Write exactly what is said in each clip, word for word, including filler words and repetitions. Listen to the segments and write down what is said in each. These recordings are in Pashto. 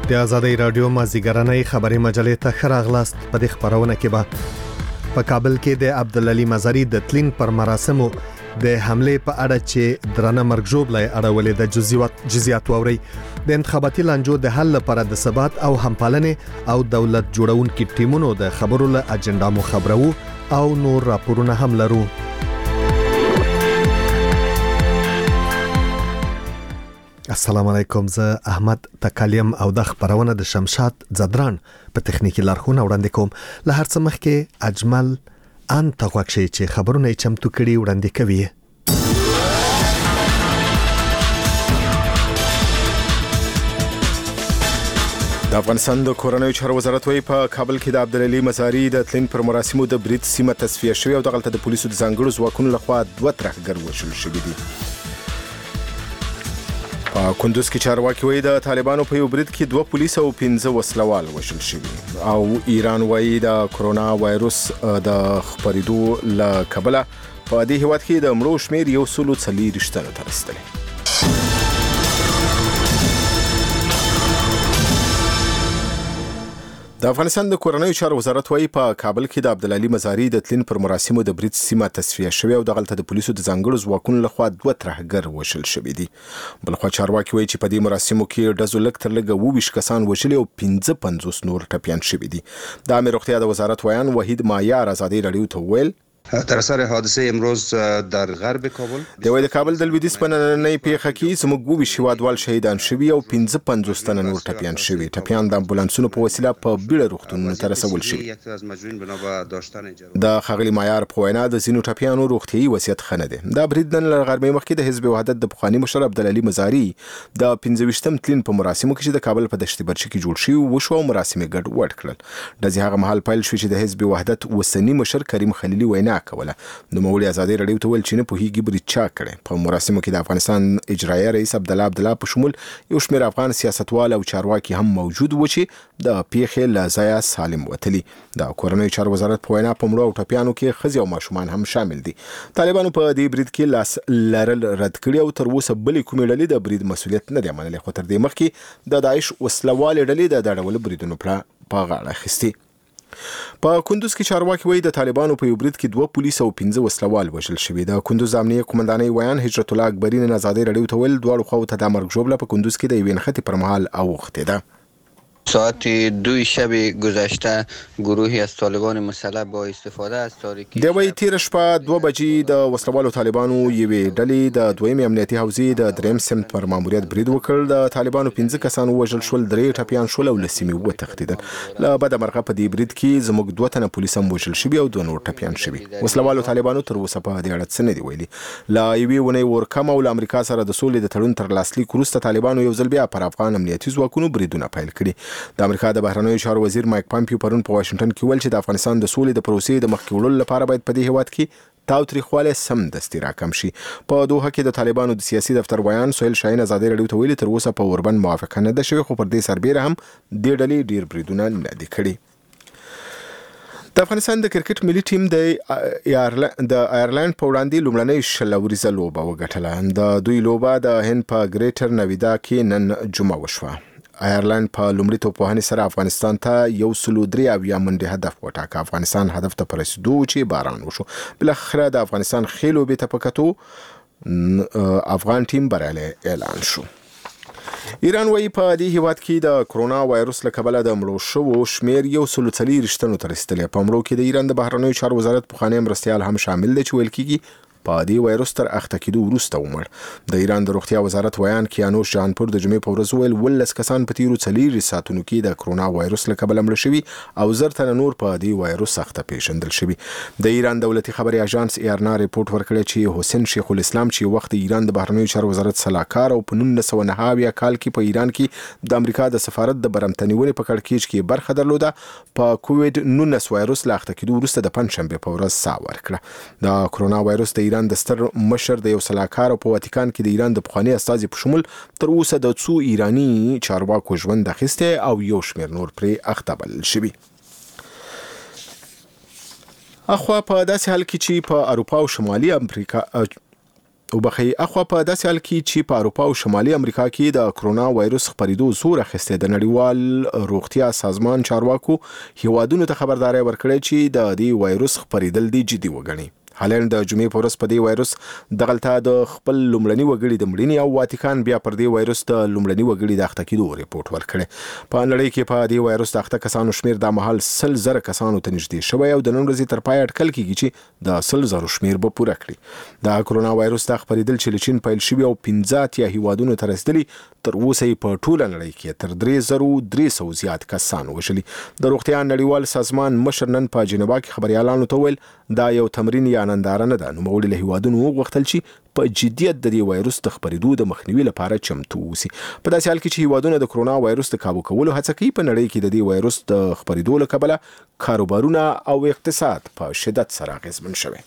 د آزادۍ رادیو مازیګرنۍ خبري مجلې ته ښه راغلاست. په دې خبرونه کې به په کابل کې د عبدالعلي مزاري د تلین پر مراسمو د حمله په اړه چې درنه مرګ ژوبلې اړولې د جزئیات جزئیات ووري د انتخاباتي لانجو د حل لپاره د ثبات او همپالنې او دولت جوړونکو ټیمونو د خبرو له اجنډا مو خبرو او نور راپورونه هم لرو. السلام علیکم، زه احمد تکالیم او د خبرونه د شمشاد زدران په تخنیکی لارښوونه وړاندې کوم. له هر څه مخکې اجمل ان تغوښي چې خبرونه چمتو کړي وړاندې کوي. د افغانستان د کورنیو چارو وزارت وايي په کابل کې د عبدالعلي مزاري د تلین پر مراسمو د برید سیمه تصفیه شوې او دغلته د پولیسو د ځانګړو ځواکونو لخوا دوه ترهګر وژل شوي دي. په کندوز کې چارواکي وايي د طالبانو په یو برید کې دوه پولیس او پنځه وسلوال وژل شوي او ایران وايي د کرونا وایروس د خپرېدو له کبله په دې هیواد کې د مړو شمیر یو سلو څلوېښت تنو ته رسیدلی. د افغانستان د کورنیو چارو وزارت وايي په کابل کې د عبدالعلي مزاري د تلین پر مراسمو د برید سیمه تصفیه شوې او دغلته د پولیسو د ځانګړو ځواکونو لخوا دوه ترهګر وژل شوي دي. بلخوا چارواکي وايي چې په دې مراسمو کې ډزو لږ تر لږه اووه ویشت کسان وژلي او پنځه پنځوس نور ټپیان شوي دي. د عامه روغتیا د وزارت ویان وحید مایار آزادۍ رادیو ته وویل در اثر حادثه امروز در غرب کابل د وای د کابل د لویدیځ په نننۍ پیښه کې زموږ اووه ویشت هیوادوال شهیدان شوي او پنځه پنځوس تنه نور ټپیان شوي. ټپیان د امبولانسونو په وسیله په بیړه روغتونونو ته رسول شوي. د ښاغلي معیار په وینا د ځینو ټپیانو روغتیایي وضعیت ښه نه دی. دا برید نن له غرمې مخکې د حزب وحدت د پخواني مشر عبدالعلي مزاري د پنځه ویشتم تلین په مراسمو کې چې د کابل په دشت برچي کې جوړ شوي وشو او مراسم یې ګډ وډ کړل. ډزې هغه مهال پیل شوې چې د حزب وحدت اوسني مشر کریم خلیلي وینا کوله. نوموړي آزادۍ رادیو ته ویل چې نه پوهیږي برید چا کړی. په مراسمو کې د افغانستان اجرایه رئیس عبدالله عبدالله په شمول یو شمېر افغان سیاستوال او چارواکي هم موجود و چې د پیښې له ځایه سالم وتلي. د کورنیو چارو وزارت په وینا په مړو او ټپیانو کې ښځې او ماشومان هم شامل دي. طالبانو په دې برید کې لاس لرل رد کړي او تر اوسه بلې کومې ډلې د برید مسؤلیت نه دی منلی، خو تر دې مخکې د داعش وسلوالې ډلې د دا ډول بریدونو په غاړه اخیستي. په کندوز کې چارواکي وايي د طالبانو په یو برید کې دوه پولیس او پنځه وسلوال وژل شوي. د کندوز امنیه قومندانۍ ویان هجرت الله اکبري نن آزادۍ رادیو ته ویل دواړو خواو ته د مرګ ژوبله په کندوز کې د یوې نښتې پر مهال اوښتې ده. ساعت دو شب گذشته گروهی از طالبان مسلح با استفاده از تاریکی د وی تیر شپه دوه بجې د وسلوالو طالبانو یوې ډلې د دویم امنیتي حوزې د دریم سمت پر ماموریت برید وکړ. د طالبانو پنځه کسان وژل شول، درې ټپیان شول او له سیمې وتښتېدل. له بده مرغه په دې برید کې زموږ دوه تنه پولیس هم وژل شوي او دوه نور ټپیان شوي. وسلوالو طالبانو تر اوسه په دې اړه څه نه دي ویلي. له یوې اونۍ ورکم او له امریکا سره د سولې د تړون تر لاسلیک وروسته طالبانو یو ځل بیا پر افغان امنیتي ځواکونو بریدونه پیل کړي. د امریکا د بهرنیو چارو وزیر مایک پامپیو پرون په واشنگټن کې ویل چې د افغانستان د سولې د پروسې د مخکې وړلو لپاره باید په دې هیواد کې تاوتریخوالی سمدستي راکم شي. په دوحه کې د طالبانو د سیاسي دفتر ویان سهیل شاهین آزادۍ رادیو ته ویلي تر اوسه په اوربند موافقه نه ده شوې، خو پر دې سربیره هم دې ډلې ډیر بریدونه نه دي کړي. د افغانستان د کرکټ ملي ټیم د آیرلند په وړاندې لومړنۍ شل اوریزه لوبه وګټله. د دوی لوبه د هند په ګریټر نویدا کې نن جمعه وشوه. آیرلند په لومړي توپوهنې سره افغانستان ته یو سلو درې اویا منډې هدف وټاکه. افغانستان هدف ته په رسېدو چې باران وشو. بالاخره د افغانستان ښې لوبې ته په کتو افغان ټیم بریالی اعلان شو. ایران وايي په دې هیواد کې د کرونا وایروس له کبله د مړو شوو شمیر یو سلو څلوېښت تنو ته رسېدلی. په مړو کې د ایران د بهرنیو چارو وزارت پخوانی مرستیال هم شامل دی چې ویل کېږي په دې وایروس تر اخته کېدو وروسته ومړ. د ایران د روغتیا وزارت ویان کیانوش جانپور د جمعې په ورځ ویل ولس کسان په تیرو څلوېښت ساعتونو کې د کرونا وایروس له کبله مړه شوي او زر تنه نور په دې وایروس اخته پیژندل شوي. د ایران دولتي خبري اژانس ایرنا ریپورت ورکړی چې حسین شیخ الاسلام چې وخت ایران د بهرنیو چارو وزارت سلاکار او په نولس سوه نهه اویا کال کې په ایران کې د امریکا د سفارت د برمتنیونې په کړکېچ کې برخه درلوده، په کووډ نولس وایروس له اخته کېدو وروسته د پنجشنبې په ورځ ساه ورکړه. د کرونا وایروس د ایران د ستر مشر د یو سلاکار په واتیکان کې د ایران د پخوانی استازي په شمول تر اوسه د څو ایرانی چارواکو ژوند اخیسته او یو شمېر نور پرې اخته بلل شوي. اخوا په داسې حال کې چې په اروپا او شمالي امریکا وبخي اخوا په داسې حال کې چې په اروپا او شمالي امریکا کې د کرونا وایروس خپریدو زور اخیسته د نړیوال روغتیا سازمان چارواکو هیوادونو ته خبرداري ورکړې چې د دې وایروس خپریدل دی جدي وګڼي. هالند د جمعې په ورځ په دې وایروس دغلته د خپل لومړني وګړي د مړینې او واتیکان بیا پر دې وایروس د لومړني وګړي د اخته کېدو ریپورت ورکړی. په نړۍ کې په دې وایروس د اخته کسانو شمیر د مهال سل زره کسانو ته نږدې شوی او د نن ورځې تر پای اټکل کېږي چې د سل زره شمیر به پوره کړي. د کرونا وایروس د خپریدل چې چین پیل شوی او پنځه اتیا هیوادونو ته رسیدلی تر اوسه په ټوله نړۍ کې تر درې زره درې سوه زیات کسان وشلي. د روغتیا نړیوال سازمان مشر نن په جنیوا کې خبريالانو ته ویل دا یو تمرین یا ننداره نه ده، نو موږ له هیوادونو وغوښتل چې په جدیت د دې وایروس د خپریدو د مخنیوي لپاره چمتو اوسي. په داسې حال کې چې هیوادونه د کرونا وایروس د کابو کولو هڅه کوي، په نړۍ کې د دې وایروس د خپریدو له کبله کاروبارونه او اقتصاد په شدت سره اغیزمن شوی.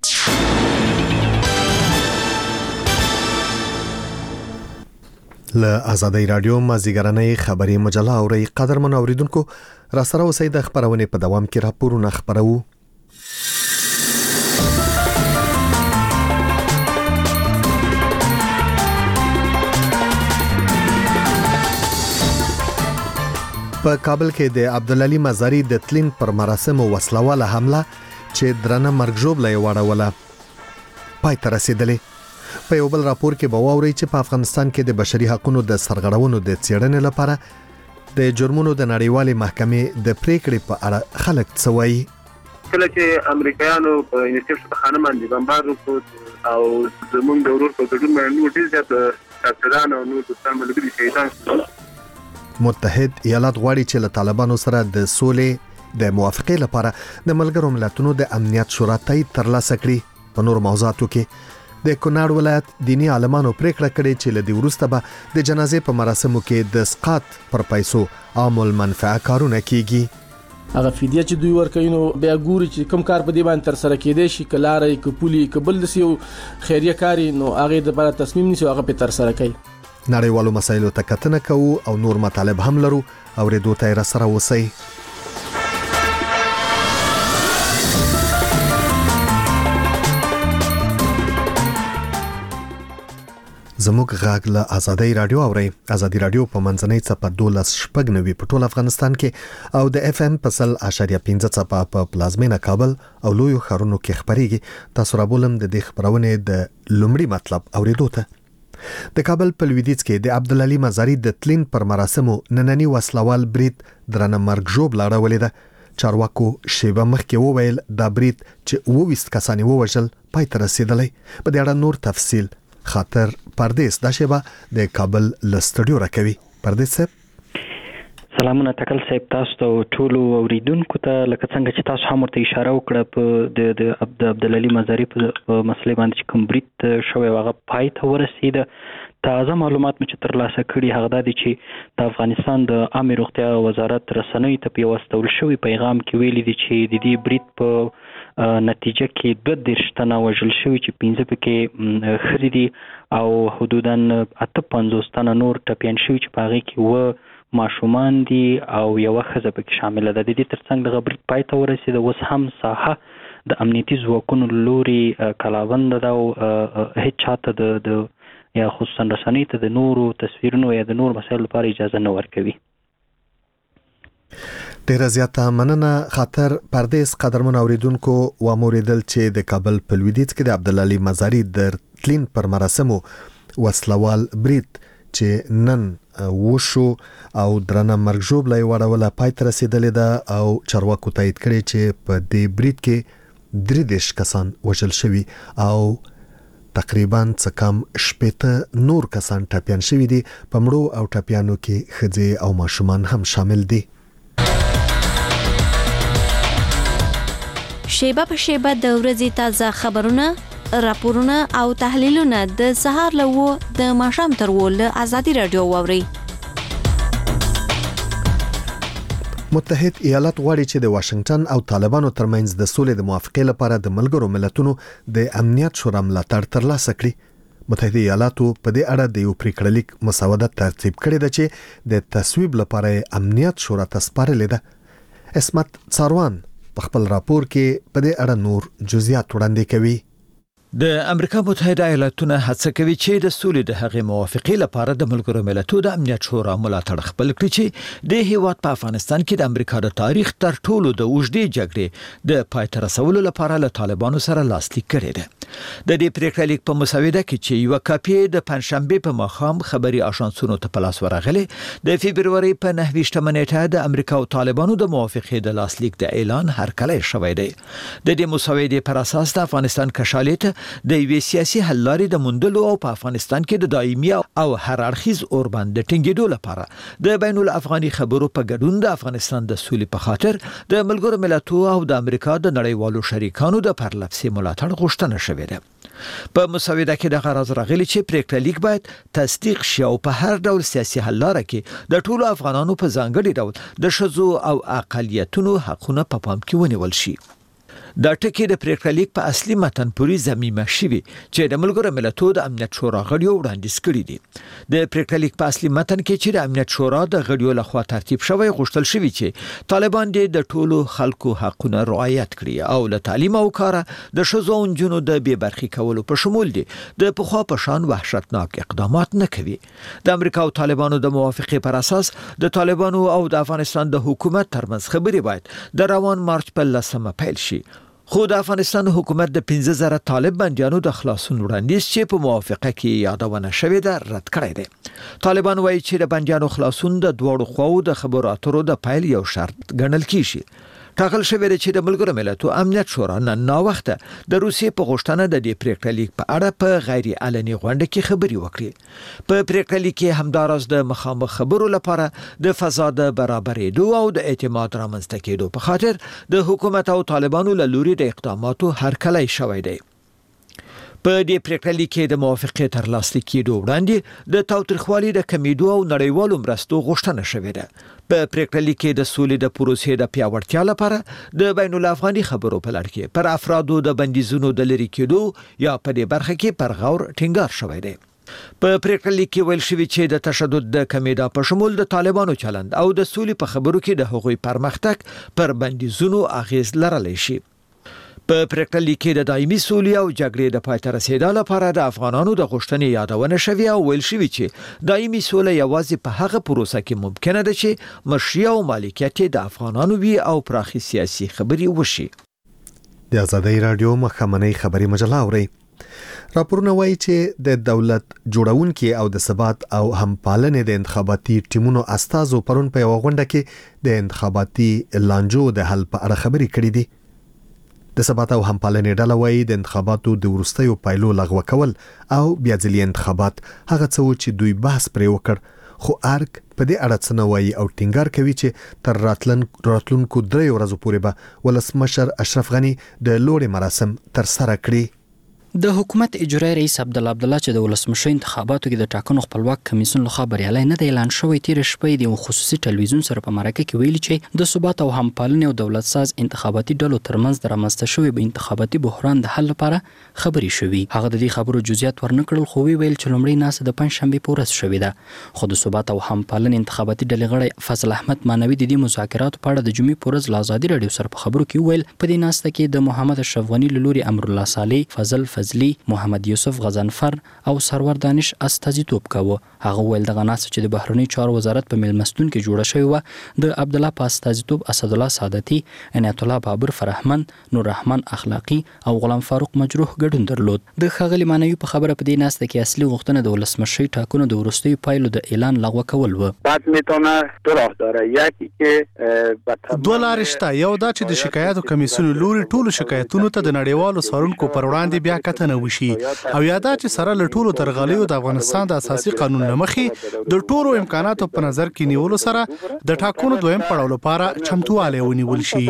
له آزادۍ رادیو مازیګرنۍ خبري مجله اوري قدرمن اوریدونکو را سره اوسئ. د خبرونې په دوام کې راپورونه خبرو. په کابل کې د عبدالعلی مزاری د تلین پر مراسمو وسلواله حمله چې درنه مرګ ژوبله یې واړوله پای ته رسېدلې. په یو بل راپور کې به واورئ چې په افغانستان کې د بشري حقوقو د سرغړونو د څېړنې لپاره د جرمونو د نړیوالې محکمې د پریکړې په اړه خلک څه وایي. کله چې امریکایانو په انیشټیف خانه باندې بمبار وکړ او زمونږ د ورور په ګډون باندې نور ډېر زیات ډاکټران او نور دوستان ملګري شهیدان شول. متحد ایالات غواړي چې له طالبانو سره د سولې د موافقې لپاره د ملګرو ملتونو د امنیت شورا تایید ترلاسه کړي. په نور موضوعاتو کې د کونړ ولایت دینی عالمانو پریکړه کړې چې له دې وروسته به د جنازې په مراسمو کې د اسقاط پر پیسو عام المنفعه کارونه کیږي. هغه فدیه چې دوی ورکوي نو بیا ګوري چې کوم کار په دې باندې تر سره کېدی شي، کلارې کپولي کبل دسی او خیریه کاری نو هغه د لپاره تصمیم نیسي هغه په تر سره کوي. نړیوالو مسایلو ته کتنه کوو او نور مطالب هم لرو او ریدو ته را سره اوسئ. زموږ غاګ له آزادۍ رادیو اوري. آزادۍ رادیو په منځنۍ څپه دولس شپږ نوي په ټول افغانستان کې او د اف ام په سل اشاریه پنځه څپه په پلازمینه کابل او لویو ښارونو کې خبريږي. تاسو را بولم د دې خبرونه د لومړي مطلب اوریدو ته. د کابل په لویدیځ کې د عبدالعلی مزاری د تلین پر مراسمو نننی وسلوال برید درنه مرګ ژوب لاړولې ده. چارواکو شیبه مخکې وویل دا برید چې اوویست کسان ووژل پای ته رسیدلی. په دې اړه نور تفصیل خاطر پردیس دا شیبه د کابل له سټوډیو راکوي. پردیس صاحب سلامونه تکل صاحب، تاسو ته ټولو اوریدونکو ته لکه څنګه چې تاسو هم ورته اشاره وکړه په د د عبدالعلی مزاری په مسلې باندې چې کوم برید شوی هغه پای ته ورسید. تازه معلومات مې چې ترلاسه کړي هغه دا دي چې د افغانستان د عامه روغتیا وزارت رسنیو ته په واستول شوی پیغام کې ویلي دي چې د دې برید په نتیجه کې دوه دېرش تنه وژل شوي چې پنځه پکې ښځې دي او حدوداً اته پنځوس تنه نور ټپیان شوي چې په هغې کې اووه ماشومان دي او یوه ښځه پکې شامله ده. د دې تر څنګ دغه برید پای ته ورسېده. اوس هم ساحه د امنیتي ځواکونو لوري کلاوند ده او هیڅ چاته د د یا خصوصا رسنیو ته د نورو تصویرونو یا د نور مسایلو لپاره اجازه نه ورکوي. ډیره زیاته مننه خاطر پردیس. قدرمن اوریدونکو و موریدل چې د کابل په لویدیځ کې د عبدالعلی مزاری د تلین پر مراسمو وسلوال برید چې نن وشو او درنه مرګ ژوبله یې واړوله پای ته رسېدلې ده او چارواکو تایید کړی چې په دې برید کې درې دېرش کسان وژل شوي او تقریبا څه کم شپېته نور کسان ټپیان شوي دي. په مړو او ټپیانو کې ښځې او ماشومان هم شامل دي. شیبه په شیبه د ورځې تازه خبرونه، راپورونه او تحلیلونه د سهار له وو د ماښام تر وو له آزادۍ رادیو واورئ. متحد ایالات غواړي چې د واشنگټن او طالبانو ترمنځ د سولې د موافقې لپاره د ملګرو ملتونو د امنیت شورا ملاتړ ترلاسه کړي. متحده ایالاتو په دې اړه د یو پریکړه لیک مسوده ترتیب کړی ده چې د تصویب لپاره امنیت شورا ته سپارلې ده. اسمت څاروان په خپل راپور کې په دې اړه نور جزئیات وړاندې کوي. د امریکا متحده ایالاتونه هڅه کوي چې د سولې د هغې موافقې لپاره د ملګرو ملتونو د امنیت شورا ملاتړ خپل کړي چې د هیواد په افغانستان کې د امریکا د تاریخ تر ټولو د اوږدې جګړې د پای ته رسولو لپاره له طالبانو سره لاسلیک کړی دی. د دې پریکړې لیک په مسوده کې چې یو کاپی د پنځشنبه په ماښام خبري آژانسونو ته په لاس ورغلی د فبرवरी په نهه ویشتمه نیټه د امریکا او طالبانو د موافقې د لاسلیک د اعلان هرکلی شوی دی. د دې مسودې پر اساس د افغانستان کشالیت د یوې سیاسي حل لارې د موندلو او په افغانستان کې د دایمي او هر اړخیز اوربند د ټینګېدو لپاره د بین الافغاني خبرو په ګډون د افغانستان د سولې په خاطر د ملګرو ملتونو او د امریکا د نړیوالو شریکانو د پرلپسې ملاتړ غوښتنه شوې ده. په مسوده کې د غرض راغلي چې پریکړه لیک باید تصدیق شي او په هر ډول سیاسي حل لاره کې د ټولو افغانانو په ځانګړي ډول د ښځو او اقلیتونو حقونه په پام کې ونیول شي. دا ټکی د پریکړه لیک په اصلي متن پورې ضمیمه شوی چې د ملګرو ملتونو د امنیت شورا غړیو وړاندیز کړی دي. د پریکړه لیک په اصلي متن کې چې د امنیت شورا د غړیو لخوا ترتیب شوی غوښتل شوی چې طالبان د ټولو خلکو حقونه رعایت کړي او له تعلیم او کار د ښځو او نجونو د بې برخې کولو په شمول دي د پخوا په شان وحشتناک اقدامات نه کوي. د امریکا او طالبانو د موافقې پر اساس د طالبانو او د افغانستان د حکومت ترمنځ خبرې باید د روان مارچ په لسمه پیل شي. خو د افغانستان حکومت د پنځه زره طالب بندیانو د خلاصون وړاندیز چې په موافقه کې یادونه شوې ده رد کړی دی. طالبان وایي چې د بندیانو خلاصون د دواړو خواو د خبرو اترو د پیل یو شرط ګڼل کیږي. ټاکل شوی دی چې د ملګرو ملتونو امنیت شورا نن ناوخته د روسیې په غوښتنه د دې پریکړې لیک په اړه په غیر علني غونډه کې خبري وکړي. په پریکړې لیک کې همداراز د مخامخ خبرو لپاره د فضا د برابرېدو او د اعتماد رامنځته کېدو په خاطر د حکومت او طالبانو له لوري د اقداماتو هرکلی شوی دی. په دې پریکړه لیک کې د موافقې تر لاسلیک کېدو وړاندې د تاوتریخوالي د کمیدو او نړیوالو مرستو غوښتنه شوې ده. په پریکړه لیک کې د سولې د پروسې د پیاوړتیا لپاره د بین الافغاني خبرو په لړ کې پر افرادو د بندیزونو د لرې کېدو یا په دې برخه کې پر غور ټینګار شوی دی. په پریکړه لیک کې ویل شوی چې د تشدد د کمیدا په شمول د طالبانو چلند او د سولې په خبرو کې د هغوی پرمختګ پر بندیزونو اغیز لرلی شي. په پریکړه لیک کې د دایمي سولې او جګړې د پای ته رسیدو لپاره د افغانانو د غوښتنې یادونه شوې او ویل شوی چې دایمي سوله یوازې په هغه پروسه کې ممکنه ده چې مشروع او مالکیت د افغانانو وي او پراخي سیاسي خبري وشي. د آزادۍ رادیو مخامنۍ خبري مجله اوري. راپورونه وایي چې د دولت جوړونکي او د ثبات او همپالنې د انتخاباتي ټیمونو استازو پرون په یو غونډه کې د انتخاباتي لانجو د حل په اړه خبري کړې دي. د ثبات او همپالنې ډله وایي د انتخاباتو د وروستیو پایلو لغوه کول او بیا ځلي انتخابات هغه څه چې دوی بحث پرې وکړ خو ارګ په دې اړه څه نه وایي او ټینګار کوي چې تر راتلونکو درې ورځو پورې به ولسمشر اشرف غني د لوړې مراسم تر سره کړي. د حکومت اجرایی رئیس عبدالله عبدالله چې د ولسمشر انتخاباتو کې د ټاکنو خپلواک کمیسیون لخوا بریالي نه دی اعلان شوی، تیر شپه د خصوصي ټلویزیون سره په مرکه کې ویلي چې د ثبات او همپالنې او دولت ساز انتخاباتي ډلو ترمنځ د رامنځته شوی به انتخاباتي بحران د حل لپاره خبري شوی. هغه د دې خبرو جزئیات ورنکړل خو ویل چې لومړی ناسه د پنځشنبه په ورځ شوې ده. خو د ثبات او همپالنې انتخاباتي ډلې غړی فضل احمد مانوي د دې مذاکراتو په اړه د جمعې په ورځ له آزادي رادیو سره په خبرو کې ویل په دې ناسه کې د محمد اشرف غني له لوري امر الله صالح، فضل فضلی، محمد یوسف غزنفر او سرور دانش استازیتوب کاوه. هغه ویل دغه ناسه چې د بهرنی چارو وزارت په ملمستون کې جوړه شوې و د عبد الله په استازیتوب اسد الله سعادتي، عنایت الله بابر فرهمن، نور رحمان اخلاقی او غلام فاروق مجروح ګډون درلود. د ښاغلي مانوي په خبره په دې ناسه کې اصلي غوښتنه د ولسمشر ټاکنو د وروستیو پایلو د اعلان لغوه کول و. بعد میتونه دو راه داره، یکی که دوه لارې شته. یو دا چې د شکایاتو کمیسیون لوري ټولو شکایتونو ته د نړیوالو څارونکو پر وړاندې بیا کتنه وشي او یادا چې سره له ټولو درغلیو د افغانستان د اساسي قانون لمخې د ټولو امکاناتو په نظر کې نیولو سره د ټاکنو دویم پړاو لپاره چمتووالی ونیول شي.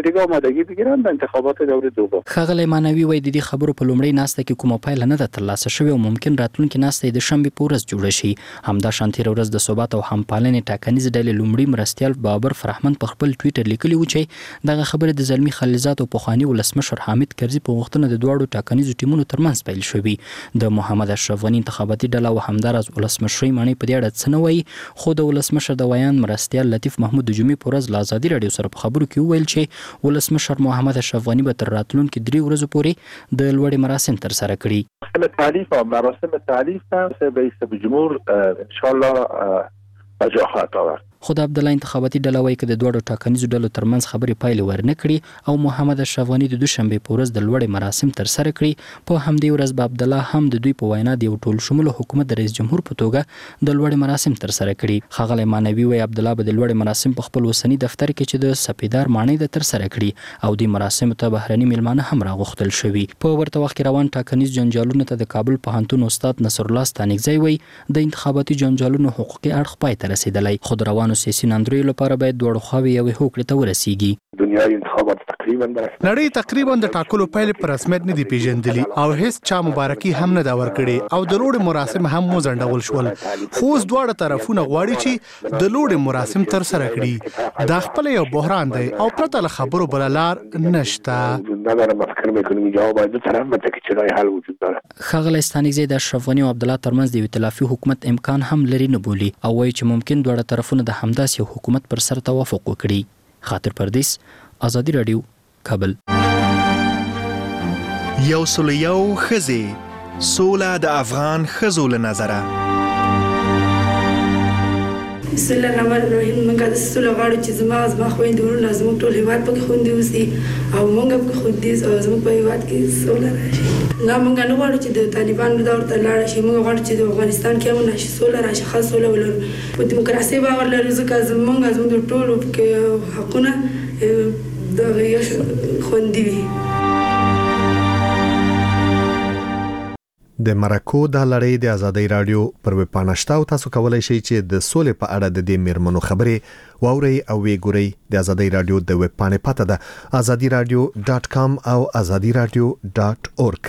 ښاغلی مانوي وایي د دې خبرو په لومړۍ ناسته کې کومه پایله نه ده ترلاسه شوې او ممکن راتلونکې ناسته د شنبې په ورځ جوړه شي. همدا شان تېره ورځ د ثبات او همپالنې ټاکنیز ډلې لومړي مرستیال بابر فرهمن په خپل ټویټر لیکلي و چې دغه خبره د زلمي خلیزات او پخواني ولسمشر حامد کرزي په غوښتنه د دواړو ټاکنیزو ټیمونو مراسمونو ترمنځ پیل شوي. د محمد اشرف غنی انتخاباتي ډله او همداراز ولسمشرۍ معنی په دې اړه څه نه وایي، خو د ولسمشر د ویان مرستیال لطیف محمود د جمعې په ورځ له ازادي راډیو سره په خبرو کې وویل چې ولسمشر محمد اشرف غنی به تر راتلونکي درې ورځو پورې د لوړې مراسم ترسره کړي. مراسم تعریف و مراسم تعریف هم رئیس جمهور انشاءالله جا خواهد آورد. خود عبدالله انتخاباتي ډله وایي که د دوړو ټاکنیزو ډلو ترمنځ خبرې پایلې ورنه کړي او محمد اشرف غنی د دوشنبې په ورځ د لوړې مراسم ترسره کړي، په همدې ورځ به عبدالله هم د دوی په وینا د یو ټول شموله حکومت د رئیس جمهور په توګه د لوړې مراسم ترسره کړي. ښاغلی مانوي وایي عبدالله به د لوړې مراسم په خپل اوسني دفتر کې چې د سپیدار ماڼۍ ده ترسره کړي او د مراسمو ته بهرني میلمانه هم راغوښتل شوي. په ورته وخت کې روان ټاکنیز جنجالونو ته د کابل پوهنتون استاد نصرالله ستانکزی وایي د انتخاباتي جنجالونو حقوقي اړخ پای ته رسېدلی، خو د روانو سیاسي ناندریو لپاره باید دوړو خواوې یوې هوکړې ته ورسیږي. دنیای انتخابات تقریبا نړۍ تقریبا د ټاکلو پایلې په رسمیت نه دي پیژندلي او هیڅ چا مبارکي هم نه دا ورکړي او د لوړې مراسم هم وځنډول شول، خو اوس دواړه طرفونه غواړي چې د لوړې مراسم ترسره کړي. دا خپل یو بحران دی او پرته له خبرو بل لار نشته. ښاغلی ستانکزی د اشرف غنی او عبدالله ترمنځ د یو ائتلافي حکومت امکان هم لري نه بولي او وایي چې ممکن دواړه طرفونه د همداسې یو حکومت پر سر توافق وکړي. خاطر پردیس، ازادي راډیو، کابل. یو سل یو ښځې سوله د افغان ښځو له نظره. بسم الله الرحمن الرحیم. موږ د سوله غواړو چې زما زما خویندې ورونه زموږ ټول هیواد پکې خوندي اوسي او موږ پکې خوندي او زموږ په هیواد کې سوله راشي. نه موږ نه غواړو چې د طالبانو دور ته لاړ شي، موږ غواړو چې د افغانستان کې امن راشي، سوله راشي، خاص سوله ولرو. په دیموکراسي باور لرو ځکه زموږ زموږ ټول کې حقونه د خوندي وي. د مرکو د لړۍ د ازادۍ رادیو پر ویب پاڼه شته او تاسو کولای شئ چې د سولې په اړه د دې میرمنو خبرې واورئ او وی ګورئ. د ازادۍ رادیو د ویب پاڼې پته ده ازادي رادیو ډاټ کام او ازادي رادیو ډاټ اورګ.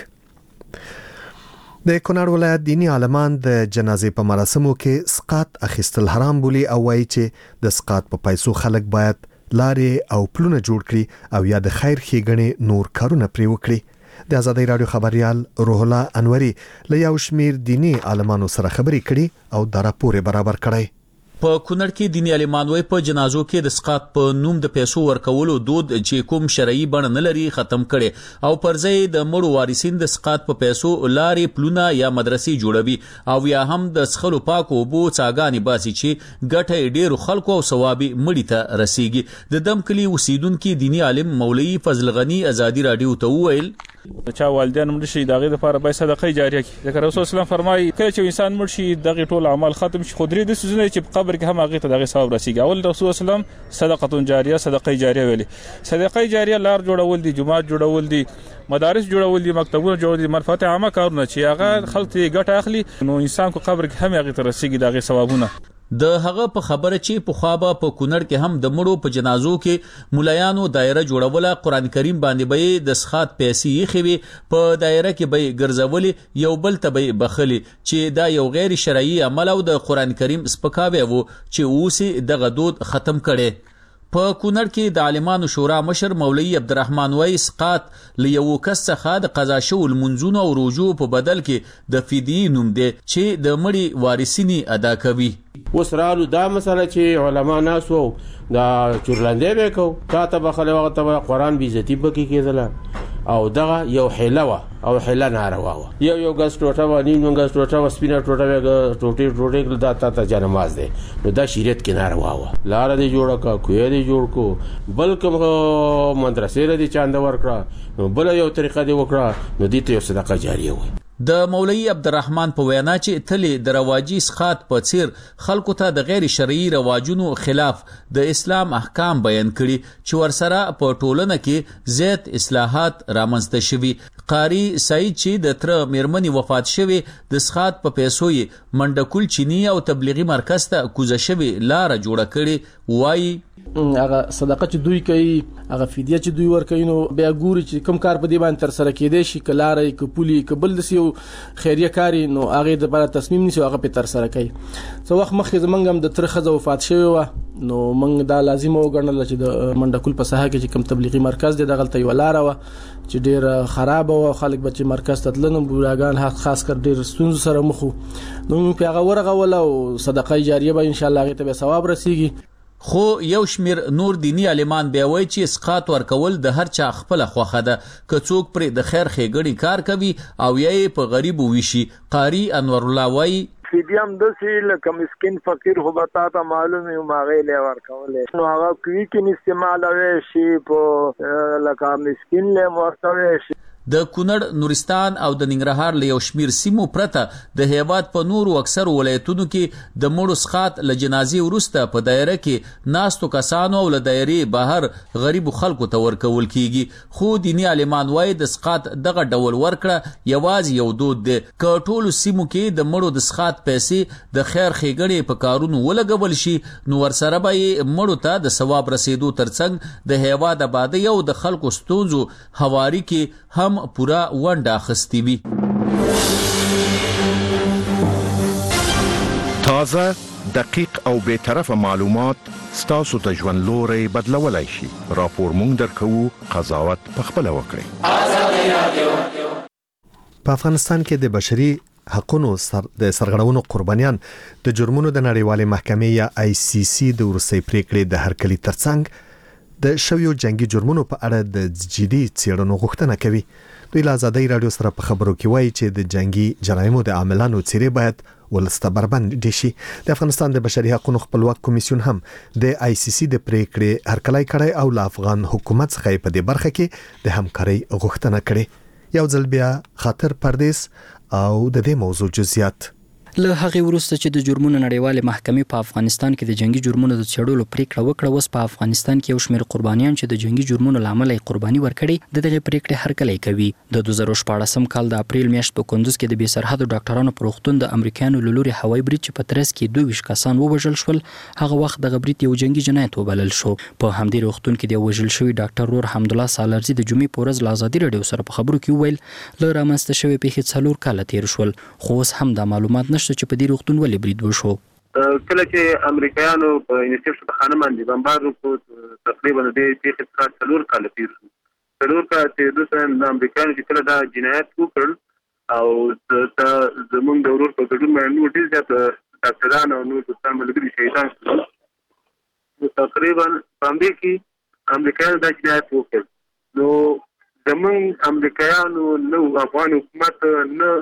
د کونړ ولایت دینی عالمان د جنازې په مراسمو کې سقاط اخیستل حرام بولي او وایي چې د سقاط په پیسو خلک باید لارې او پلونه جوړ کړي او یا د خیر ښېګڼې نور کارونه پرې وکړي. د ازادۍ رادیو خبريال روح الله انوري له یو شمیر دینی عالمانو سره خبرې کړي او دا راپور برابر کړی. په کونړ کې دینی عالمان وای په جنازو کې د سقاط په نوم د پیسو ورکولو دود چې کوم شرعي بڼه نه لري ختم کړي او پر ځای د مړو وارثین د سقاط په پیسو لارې پلونه یا مدرسې جوړوي او یا هم د څښلو پاکو اوبو څاګانې باسي چې ګټه ډیرو خلکو او ثوابي مړي ته رسیږي. د دم کلی اوسیدونکو دینی عالم مولوی فضل غنی ازادي رادیو ته وویل چا والدین مړ شي دغه لپاره به صدقه جاریه کی. ذکر رسول الله صلی فرمایي کله چې انسان مړ شي دغه ټول اعمال ختم شي خو درې د سوزونه چې قبر کې هم هغه ته دغه ثواب رسیږي. اول رسول الله صلی الله علیه وسلم صدقه جاریه صدقه جاریه ویلي. صدقه جاریه لار جوړول دي، جماعت جوړول دي، مدارس جوړول دي، مکتبونه جوړول دي، منفعت عامه کارونه چې هغه خلک ګټه اخلي نو انسان کو قبر کې هم هغه ته رسیږي دغه ثوابونه. د هغه په خبره چې په خوابه په کونړ کې هم د مړو په جنازو کې مولایانو دایره جوړوله، قران کریم باندې به د سخات پیسې خوي په دایره کې به ګرځولي، یو بل ته به بخلي چې دا یو غیر شرعي عمل او د قران کریم سپکاوی وو چې اوس دغه دود ختم کړي. په کونړ کې د عالمانو شورا مشر مولوی عبدالرحمن وای سقاط له یو کس څخه د قضا شول منځونو او روجو په بدل کې د فدیې نوم دی چې د مړي وارثینی ادا کوي. وسرالو دا مسله چې علما ناسو دا چورلاندې به کو تا ته بخله وخت قرآن بي عزتي بکی کېدله او دغه یو حیله وا او حیله ناروا وا. یو یو غس ټوټه و نیم غس ټوټه و سپینه ټوټه و ټوټه ټوټه دا تا ته جنماز دی نو دا شریعت کې ناروا وا. لار دې جوړه کا کوی دې جوړ کو بلکې مدرسې دې چاند ورکړه نو بل یو طریقه دې وکړه نو دې ته یو صدقه جاریه وي. د مولوی عبدالرحمن په وینا چې تلې د رواجی سقاط په څیر خلکو ته د غیر شرعي رواجونو خلاف د اسلام احکام بیان کړي چې ورسره په ټولنه کې زیات اصلاحات رامنځته شوي. قاری سعید چې د تر میرمنې وفات شوی د سقاط په پیسو یې منډکول چینی او تبلیغي مرکز ته کوزه شوی لار جوړه کړي. وایي هغه صدقه چې دوی کوي هغه فدیه چې دوی ورکوي نو بیا ګوري چې کوم کار په دی باندې تر سره کېدی شي کلارې کپولي کبل د سیو خیریه کاری نو هغه د لپاره تصمیم نیسي هغه په تر سره کوي. څو وخت مخکې زمونږ هم د تر خزه وفات شوی و نو موږ دا لازم وګڼل چې د منډکول په ساحه کې چې کوم تبلیغي مرکز دی دغه ته ولاره و چې ډیر خراب او خلک بچي مرکز ته تلنه بوراګان خاص کر ډیر ستونزو سره مخ نو په هغه ورغه ولا او صدقه جاریه به ان شاء الله غته به ثواب رسیږي. خو یو شمیر نور دینی عالمان بیا وایي چې اسقاط ورکول د هر چا خپل خوخه ده که څوک پر د خیر ښېګڼې کار کوي او یې په غریب ویشي. قاری انور الله وایي فدیم د سی لکه مسکین فقیر خو بتا ته معلومه ما غیله ورکولې نو هغه کوي کې استعمال وي شي په لکه مسکین له مرتوي شي. د کونړ نورستان او د ننګرهار له یو شمیر سیمو پرته د هیواد په نورو اکثر ولایتونو کې د مړو اسقاط له جنازې وروسته په دایره کې ناستو کسانو او له دایرې بهر غریبو خلکو ته ورکول کیږي. خو دینی عالمان وایي د اسقاط دغه ډول ورکړه یوازې یو دود دی. که ټولو سیمو کې د مړو د اسقاط پیسې د خیر ښېګڼې په کارونو ولګول شي نو ورسره به یې مړو ته د ثواب رسېدو ترڅنګ د هیواد آبادۍ او د خلکو ستونزو هواري کې هم پورا ونډه اخیستې وي. تازه دقیق او بے طرفه معلومات ستاسو د ژوند لوري بدلولای شي. راپور مونږ درکو قضاوت پخپل وکړئ. په افغانستان کې د بشري حقوقو سر د سرغړونو قربانیان د جرمونو د نړیوالې محکمې یا آی سی سی د ورسې پریکړې د هرکلي ترڅنګ د شویو جنگي جرمونو په اړه د جدي څېړنو غوښتنه کوي. دوی له ازادۍ رادیو سره په خبرو کې وایي چې د جنگي جرایمو د عاملانو څېرې باید ولسته بربند شي. د افغانستان د بشري حقوقو خپلواک کمیسیون هم د آی سی سی د پریکړې هرکلی کړی او له افغان حکومت څخه په دې برخه کې د همکارۍ غوښتنه کړې. یو ځل بیا خاطر پردیس او د دې موضوع جزئیات. له هغه وروسته چې د جرمونو نړیوالې محکمې په افغانستان کې د جنگي جرمونو د څېړلو پریکړه وکړه، اوس په افغانستان کې یو شمېر قربانیان چې د جنگي جرمونو لامل یې قرباني ورکړي د دغه پریکړې هرکلی کوي. د دوه زره شپاړسم کال د اپریل میاشت په کندوز کې د بې سرحدو ډاکټرانو پر روغتون د امریکایانو له لوري هوایي برید چې په ترڅ کې دوه ویشت کسان ووژل شول، هغه وخت دغه برید یو جنگي جنایت وبلل شو. په همدې روغتون کې د وژل شوي ډاکټر رور حمدالله سالارزي د جمعې په ورځ له ازادي رادیو سره په خبرو کې وویل له رامنځته شوې پیښې څلور کاله تیر شول، خو اوس هم دا معلومات نشته چې په دې روغتون ولې برید وشو. کله چې امریکایانو په انیشیټیو شتخانه باندې بمبار وکړ تقریبا د دې پیښې څخه څلور کاله تیر شو. څلور کاله چې د امریکایانو چې کله دا جنایت وکړ او زموږ د ورور په ګډون باندې نور ډېر زیات ډاکټران او نور دوستان ملګري شهیدان شول. تقریبا په همدې کې امریکایانو دا جنایت وکړ. نو زموږ امریکایانو نو افغان حکومت نه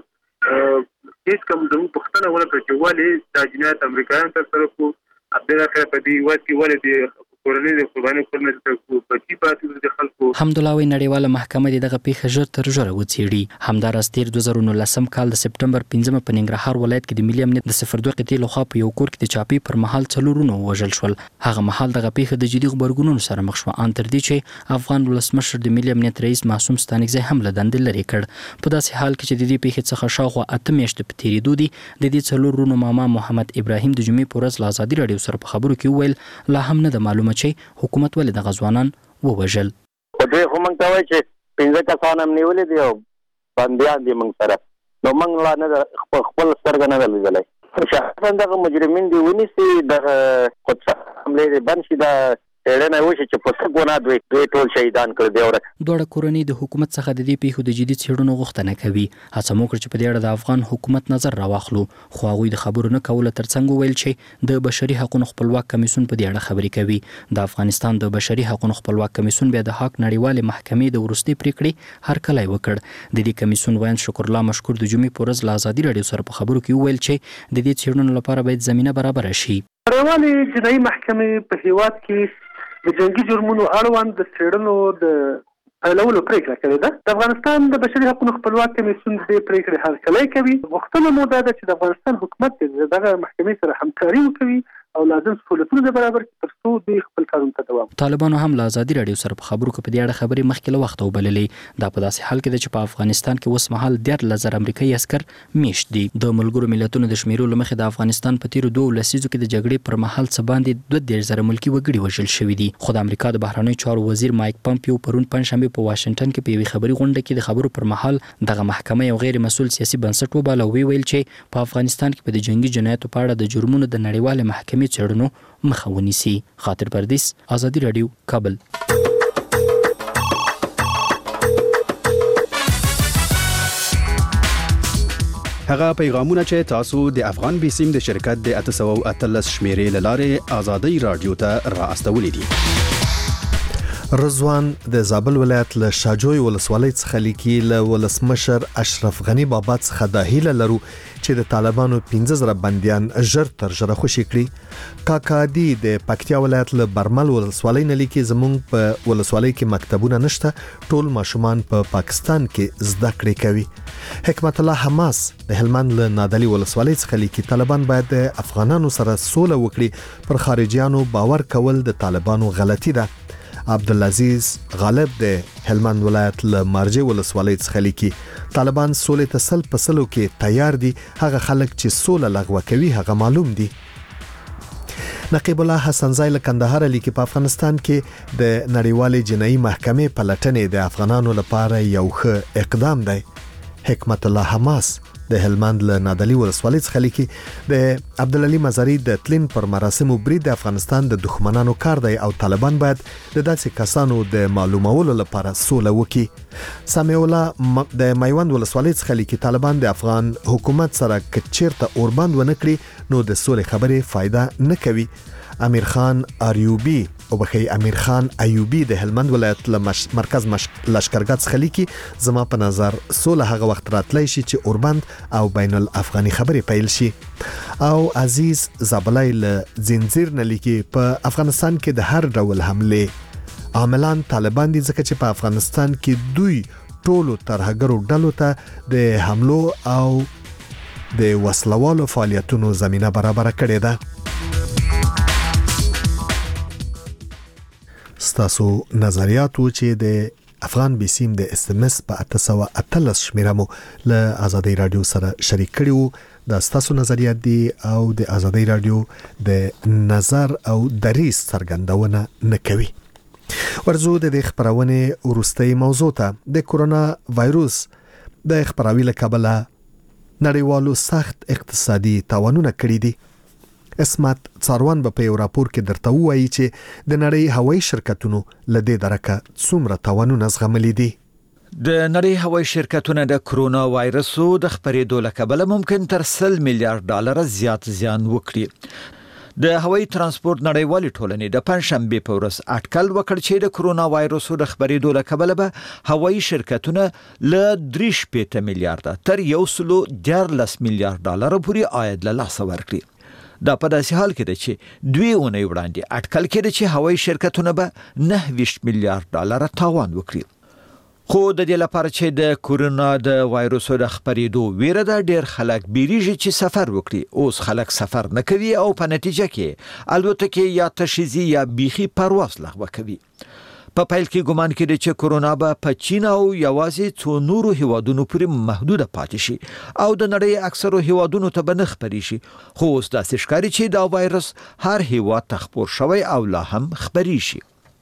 هیڅ کوم زموږ پوښتنه ونه کړه چې ولې دا جنایت امریکایانو ترسره کړو. عبدالله په دې هېواد کې ولې د کورنۍ د قربانۍ کورنۍ د بچي پاتې د خلکو. حمدالله وایي نړیواله محکمه د دغه پیښه ژر تر ژره وڅېړي. همداراز تیر دوه زره نولسم کال د سپټمبر پنځمه په ننګرهار ولایت کې د ملي امنیت د صفر دوه قطعې لخوا په یو کور کې د چاپی پر مهال څلورونه ووژل شول. هغه مهال دغه پیښه د جدي غبرګونونو سره مخ شوه، ان تر دې چې افغان ولسمشر د ملي امنیت رئیس معصوم ستانکزی هم له دندې لرې کړ. په داسې حال کې چې د دې پیښې څخه شاوخوا اته میاشتې په تېرېدو دي، د دې څلورونو ماما محمد ابراهیم د جمعې په ورځ له ازادي رادیو سره په خبرو کې وویل لا هم نه ده معلومه چې حکومت ولې دغه ځوانان ووژل. خو دوی خو موږ ته وایي چې پنځه کسان هم نیولي دي او بندیان دي موږ سره، نو موږ لا نه خپل سترګه نه ده لیدلی. شخصا دغه مجرمین دي ونیسي، دغه قدس حملې دې بند شي، دا څېړنه وشي چې په څه ګناه دوی دوی ټول شهیدان کړ. دې ورځ دواړه کورنۍ د حکومت څخه د دې پیښو د جدي څېړنو غوښتنه کوي. هڅه مو وکړه چې په دې اړه د افغان حکومت نظر راواخلو، خو هغوی د خبرو نه کولو ترڅنګ وویل چې د بشري حقوقو خپلواک کمیسیون په دې اړه خبرې کوي. د افغانستان د بشري حقوقو خپلواک کمیسیون بیا د حق نړیوالې محکمې د وروستۍ پریکړې هرکلی وکړ. د دې کمیسیون وایي شکر الله مشکور د جمعې په ورځ له ازادي رادیو سره په خبرو کې وویل چې د دې څېړنو لپاره باید زمینه برابره شي. نړیوالې جنایي محکمې په هېواد کې د جنگي جرمونو اړوند د څېړنو د پیلولو پریکړه کړې ده. د افغانستان د بشري حقوقو خپلواک کمیسیون دې پریکړې هرکلی کوي. غوښتنه مو دا ده چې د افغانستان حکومت دغه محکمې سره همکاري وکړي او لازم سہولتونه برابر کړي ترڅو دوی خپل کارونه ته دوام. طالبانو هم له ازادي رادیو سره په خبرو کې په دې اړه خبرې مخکې له وخته وبللې. دا په داسې حال کې ده چې په افغانستان کې اوس مهال دیارلس زره امریکایي عسکر میشت دي. د ملګرو ملتونو د شمیرو له مخې د افغانستان په تیرو دوه لسیزو کې د جګړې پر مهال څه باندې دوه دېرش زره ملکي وګړي وژل شوي دي. خو د امریکا د بهرنیو چارو وزیر مایک پامپیو پرون پنجشنبه په واشنګټن کې په یوې خبري غونډه کې د خبرو پر مهال دغه محکمه یو غیر مسؤل سیاسي بنسټ وباله او ویل چې په افغانستان کې په د جنگي جنایتو په اړه د جرمونو د نړیوالې محکمې محکمې څېړنو مخه ونیسي. خاطر پردیس، آزادي رادیو، کابل. هغه پیغامونه چې تاسو د افغان بیسیم د شرکت د اته سوه او اتلس شمیرې لاره آزادي رادیو ته را استولې دي. رضوان د زابل ولایت له شاجوی ولسوالۍ څخه لیکي له ولسمشر اشرف غنی بابا څخه د هیله لرو چې د طالبانو پنځه زره بنديان ژر تر ژره خوشي کړي. کاکادي د پکتیا ولایت له برمل ولسوالۍ نه لیکي زمونږ په ولسوالۍ کې مکتبونه نشته، ټول ماشومان په پا پاکستان کې زده کړې کوي. حکمت الله حماس د هلمند له نادلی ولسوالۍ څخه لیکي طالبان باید د افغانانو سره سوله وکړي، پر خارجيانو باور کول د طالبانو غلطي ده. عبدالعزیز غالب د هلمند ولایت له مارجه ولسوالۍ څخه لیکي طالبان سولې ته سل په سلو کې تیار دي، هغه خلک چې سوله لغوه کوي هغه معلوم دي. نقیب الله حسنزای له کندهار لیکي په افغانستان کې د نړیوالې جنایي محکمې پلټنې د افغانانو لپاره یو ښه اقدام دی. حکمت الله حماس د هلمند له نادلی ولسوالۍ څخه لیکي د عبدالعلی مزاری د تلین پر مراسمو برید د افغانستان د دښمنانو کار دی او طالبان باید د داسې کسانو د معلومولو لپاره سوله وکړي. سمیع الله د میوند ولسوالۍ څخه لیکي طالبان د افغان حکومت سره کچیرته اوربند ونه کړي نو د سولې خبرې فایده نه کوي. امیر خان ایوبی او بخی امیر خان ایوبی د هلمند ولایت له مرکز لشکرګاه څخه لیکي زما په نظر سوله هغه وخت راتلی شي چې اوربند او بین الافغاني خبرې پیل شي. او عزیز زابلای له زنجیر نه لیکي په افغانستان کې د هر ډول حمله عاملان طالبان دي ځکه چې په افغانستان کې دوی ټولو ترهګرو ډلو ته د حملو او د وسلوالو فعالیتونو زمينه برابر کړې ده. ستاسو نظریاتو چې د افغان بیسیم د اس ام اس په اته سوه او اتلس شمیره مو له آزادي رادیو سره شریک کړیو. دا ستاسو نظریات دي او د آزادي رادیو د نظر او دریس څرګندونه نه کوي. ورزو د خبرونه ورستۍ موضوع ته د کورونا وایروس د خبراوي له کبله نړیوالو سخت اقتصادي تاوانونه کړی دي. اسمت څاروان په یو راپور کې درته وایي چې د نړۍ هوایي شرکتونو لدې درکه څومره تاوانونه زغملي دي. د نړۍ هوایي شرکتونه د کرونا وایرسو د خپرېدو له کبله ممکن تر سل میلیارډ ډالر زیات زیان وکړي. د هوایي ترانسپورت نړیوالې ټولنې د پنځشنبه په ورځ اټکل وکړ چې د کرونا وایرسو د خپرېدو له کبله به هوایي شرکتونه له درې شپېته میلیارډ تر یو سل دیارلس میلیارډ ډالر پورې عاید له لاسه ورکړي. دا په داسې حال کې ده چې دوی اونۍ وړاندې اټکل کړي چې هوایي شرکتونه به نهه ویشت میلیارډ ډالر تاوان وکړي. خو د دې لپاره چې د کورونا د وایرسو د خپرېدو ویره ده ډېر خلک بیریږي چې سفر وکړي. اوس خلک سفر نه کوي او په نتیجه کې الوتکې یا تشخیصي یا بیخي پرواز لغوه کوي. په پیل کې ګمان کېده چې کورونا به په چین او یوازې څو نورو هیوادونو پورې محدوده پاتې شي او د نړۍ اکثرو هیوادونو ته به نه خپرې شي. خو اوس داسې ښکاري چې دا وایرس هر هیواد ته خپور شوی او لا هم خپرې شي.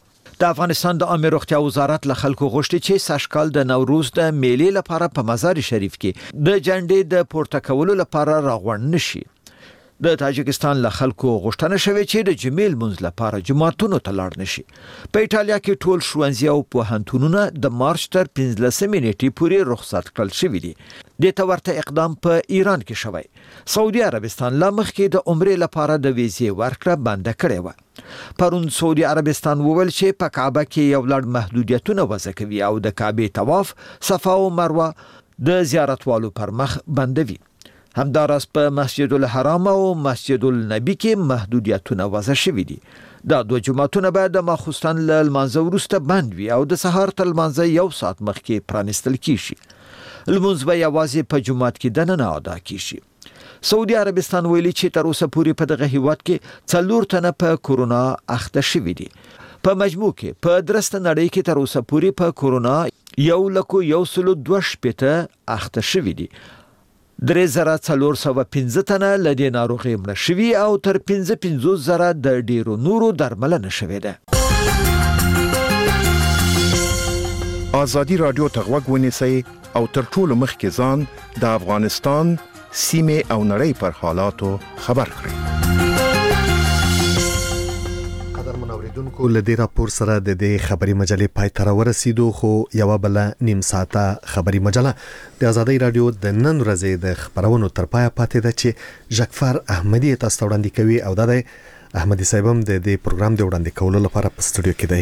د افغانستان د عامه روغتیا وزارت له خلکو غوښتي چې ساشکال د نوروز د میلې لپاره په مزار شریف کې د جنډې د پورته کولو لپاره راغونډ نشي. د تاجکستان له خلکو غوښتنه شوې چې د جمعې لمونځ لپاره جماعتونو ته لاړ نشي. په ایټالیا کې ټول ښوونځي او پوهنتونونه د مارچ تر پنځلسمې نیټې پورې رخصت کړل شوي دي. د تورته اقدام په ایران کې شوی. سعودي عربستان لا مخکې د عمرې لپاره د ویزې ورکړه بند کړې و. پرون سعودي عربستان وویل چې په کعبه کې یو لړ محدودیتونه وضع کوي او د کعبه طواف، صفا او مروه د زیارتوالو پر مخ بندوي. همداراز په مسجد الحرام او مسجد النبی کې محدودیتونه وضع شوي دي. دا دوه جمعتونه به د ماخوستن له لمانځه وروسته بند وي او د سهار تر لمانځه یو ساعت مخکې پرانیستل کیږي. لمونځ به یوازې په جمعات کې دننه ادا کیږي. سعودي عربستان ویلي چې تر اوسه پورې په دغه هیواد کې څلور تنه په کورونا اخته شوي دي. په مجموع کې په درسته نړۍ کې تر اوسه پورې په کورونا یو لکو یو سلو دوه شپېته اخته شوي دي. درې زره څلور سوه پنځه تنه له دې ناروغۍ مړه شوي او تر پنځه پنځوس زره د ډیرو نورو درملنه شوې ده. آزادي رادیو ته غوږ ونیسئ او تر ټولو مخکې ځان د افغانستان سیمه او نړۍ پر حالاتو خبر کړئ. ول دې راپور سره د دې خبري مجلې پای ته ورسېدو خو یو بل نیم ساعته خبري مجله د آزادۍ رادیو د نن ورځې د خبرونو تر پای پاتې ده چې ژغفر احمدی تاسو وړاندې کوي او د احمدی صاحبم د دې پروګرام د وړاندې کولو لپاره په سټوډیو کې دی.